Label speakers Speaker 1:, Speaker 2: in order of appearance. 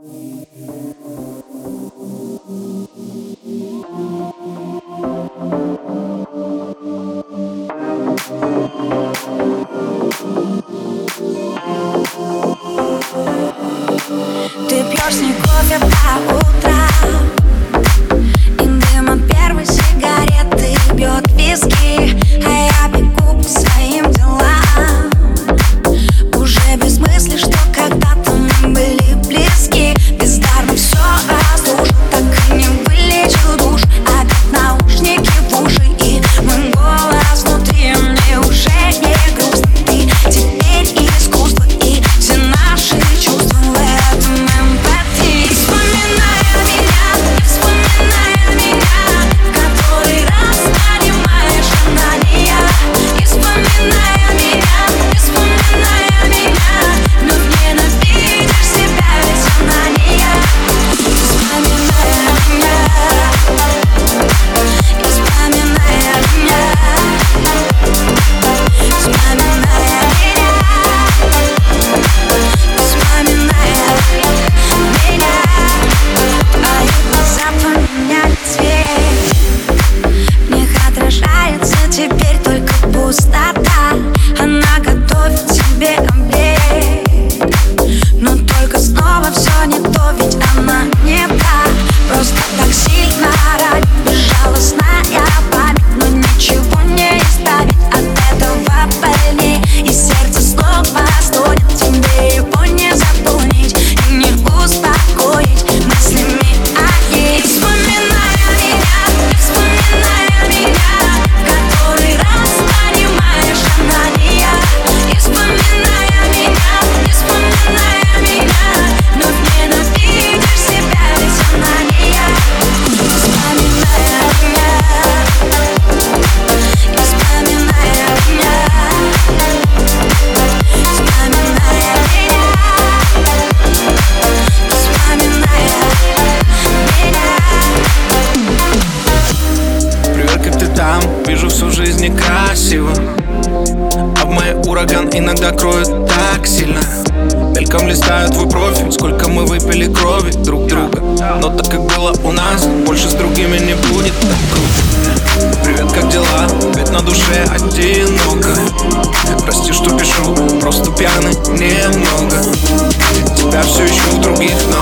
Speaker 1: Ты пьешь с ней кофе по утрам, и дым от первой сигареты бьет виски, а я бегу по своим делам. Уже без мысли, что когда-то мы были близки. Бездарно все разрушил, так и не вылечил душ. Опять наушники в уши, и мой голос внутри. Мне уже не грустно, ты теперь искусство, и все наши чувства в этом эмпатии. Вспоминая меня, в который раз понимаешь, она не я. И вспоминая меня, но ненавидишь себя, ведь она не я. Вспоминая меня, вспоминая меня, вспоминая меня, вспоминая меня. Твои глаза поменяли цвет, в них отражается теперь только пустота. Она готовит тебе обед, но только снова все не то, ведь она не та. Просто так сильно ранит безжалостная память, но ничего не исправить от этого больней. И сердце снова стонет, тебе его не заполнить и не успокоить мыслями о ней. Вспоминая меня, который раз понимаешь, она не я. И вспоминая меня, но ненавидишь себя, ведь она не я. Вспоминая меня, вспоминая меня, вспоминая меня, вспоминая меня.
Speaker 2: Привет, как ты там? Вижу, всю жизнь некрасиво, а в моей ураган иногда кроет так сильно. Мельком листаю твой профиль, сколько мы выпили крови друг друга. Но так как было у нас, больше с другими не будет так круто. Привет, как дела? Ведь на душе одиноко. Прости, что пишу, просто пьяный немного. Тебя все ищу в других